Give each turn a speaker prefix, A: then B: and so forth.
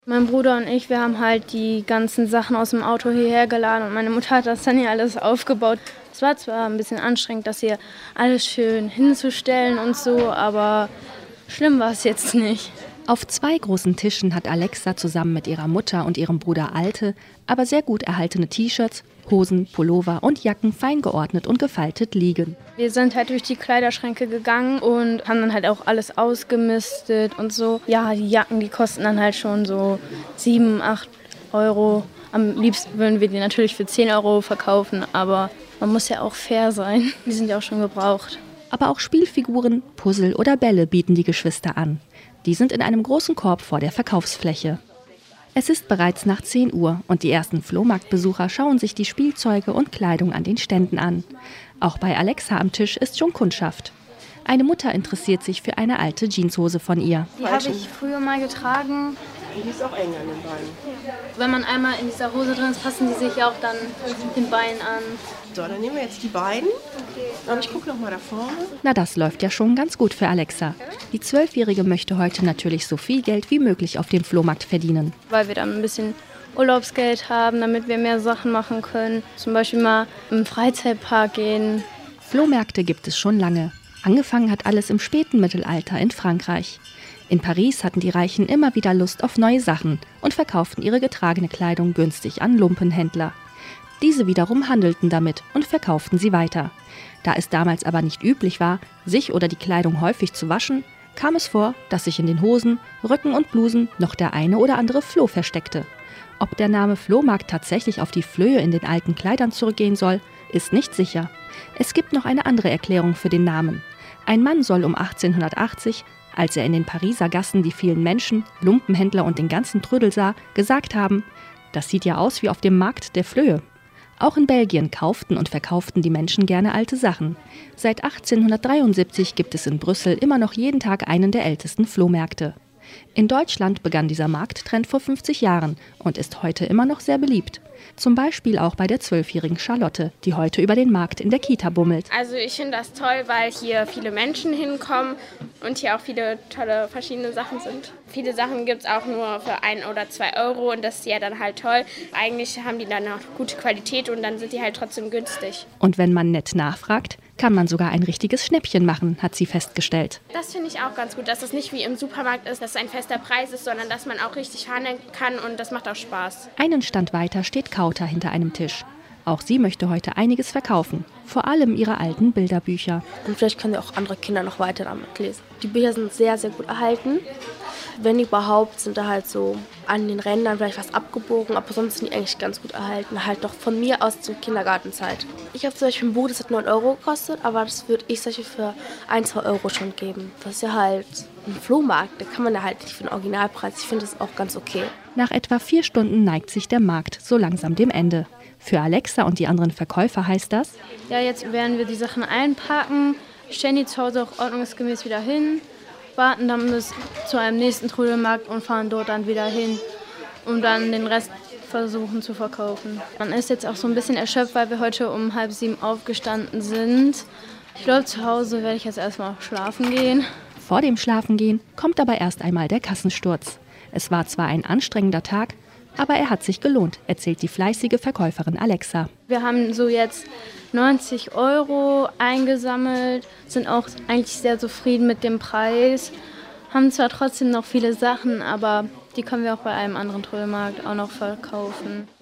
A: Mein Bruder und ich, wir haben halt die ganzen Sachen aus dem Auto hierher geladen und meine Mutter hat das dann hier alles aufgebaut. Es war zwar ein bisschen anstrengend, das hier alles schön hinzustellen und so, aber schlimm war es jetzt nicht.
B: Auf 2 großen Tischen hat Alexa zusammen mit ihrer Mutter und ihrem Bruder alte, aber sehr gut erhaltene T-Shirts, Hosen, Pullover und Jacken fein geordnet und gefaltet liegen.
A: Wir sind halt durch die Kleiderschränke gegangen und haben dann halt auch alles ausgemistet und so. Ja, die Jacken, die kosten dann halt schon so 7, 8 Euro. Am liebsten würden wir die natürlich für 10 Euro verkaufen, aber man muss ja auch fair sein. Die sind ja auch schon gebraucht.
B: Aber auch Spielfiguren, Puzzle oder Bälle bieten die Geschwister an. Die sind in einem großen Korb vor der Verkaufsfläche. Es ist bereits nach 10 Uhr und die ersten Flohmarktbesucher schauen sich die Spielzeuge und Kleidung an den Ständen an. Auch bei Alexa am Tisch ist schon Kundschaft. Eine Mutter interessiert sich für eine alte Jeanshose von ihr.
A: Die habe ich früher mal getragen.
C: Die ist auch eng an den Beinen.
A: Wenn man einmal in dieser Hose drin ist, passen die sich auch dann den Beinen an.
C: So, dann nehmen wir jetzt die beiden. Und ich gucke noch mal da vorne.
B: Na, das läuft ja schon ganz gut für Alexa. Die 12-Jährige möchte heute natürlich so viel Geld wie möglich auf dem Flohmarkt verdienen.
A: Weil wir dann ein bisschen Urlaubsgeld haben, damit wir mehr Sachen machen können. Zum Beispiel mal im Freizeitpark gehen.
B: Flohmärkte gibt es schon lange. Angefangen hat alles im späten Mittelalter in Frankreich. In Paris hatten die Reichen immer wieder Lust auf neue Sachen und verkauften ihre getragene Kleidung günstig an Lumpenhändler. Diese wiederum handelten damit und verkauften sie weiter. Da es damals aber nicht üblich war, sich oder die Kleidung häufig zu waschen, kam es vor, dass sich in den Hosen, Röcken und Blusen noch der eine oder andere Floh versteckte. Ob der Name Flohmarkt tatsächlich auf die Flöhe in den alten Kleidern zurückgehen soll, ist nicht sicher. Es gibt noch eine andere Erklärung für den Namen. Ein Mann soll um 1880, als er in den Pariser Gassen die vielen Menschen, Lumpenhändler und den ganzen Trödel sah, gesagt haben: Das sieht ja aus wie auf dem Markt der Flöhe. Auch in Belgien kauften und verkauften die Menschen gerne alte Sachen. Seit 1873 gibt es in Brüssel immer noch jeden Tag einen der ältesten Flohmärkte. In Deutschland begann dieser Markttrend vor 50 Jahren und ist heute immer noch sehr beliebt. Zum Beispiel auch bei der 12-jährigen Charlotte, die heute über den Markt in der Kita bummelt.
D: Also ich finde das toll, weil hier viele Menschen hinkommen und hier auch viele tolle verschiedene Sachen sind. Viele Sachen gibt es auch nur für 1 oder 2 Euro und das ist ja dann halt toll. Eigentlich haben die dann auch gute Qualität und dann sind die halt trotzdem günstig.
B: Und wenn man nett nachfragt, kann man sogar ein richtiges Schnäppchen machen, hat sie festgestellt.
D: Das finde ich auch ganz gut, dass es nicht wie im Supermarkt ist, dass es ein fester Preis ist, sondern dass man auch richtig verhandeln kann und das macht auch Spaß.
B: Einen Stand weiter steht Kauter hinter einem Tisch. Auch sie möchte heute einiges verkaufen, vor allem ihre alten Bilderbücher.
E: Und vielleicht können ja auch andere Kinder noch weiter damit lesen. Die Bücher sind sehr, sehr gut erhalten. Wenn überhaupt, sind da halt so an den Rändern vielleicht was abgebogen, aber sonst sind die eigentlich ganz gut erhalten. Halt doch von mir aus zur Kindergartenzeit. Ich habe zum Beispiel ein Buch, das hat 9 Euro gekostet, aber das würde ich solche für 1, 2 Euro schon geben. Das ist ja halt ein Flohmarkt, da kann man ja halt nicht für den Originalpreis. Ich finde das auch ganz okay.
B: Nach etwa 4 Stunden neigt sich der Markt so langsam dem Ende. Für Alexa und die anderen Verkäufer heißt das:
A: Ja, jetzt werden wir die Sachen einpacken, stellen die zu Hause auch ordnungsgemäß wieder hin, warten dann bis zu einem nächsten Trödelmarkt und fahren dort dann wieder hin, um dann den Rest versuchen zu verkaufen. Man ist jetzt auch so ein bisschen erschöpft, weil wir heute um 6:30 aufgestanden sind. Ich glaube, zu Hause werde ich jetzt erstmal schlafen gehen.
B: Vor dem Schlafengehen kommt aber erst einmal der Kassensturz. Es war zwar ein anstrengender Tag, aber er hat sich gelohnt, erzählt die fleißige Verkäuferin Alexa.
A: Wir haben so jetzt 90 Euro eingesammelt, sind auch eigentlich sehr zufrieden mit dem Preis. Haben zwar trotzdem noch viele Sachen, aber die können wir auch bei einem anderen Trödelmarkt auch noch verkaufen.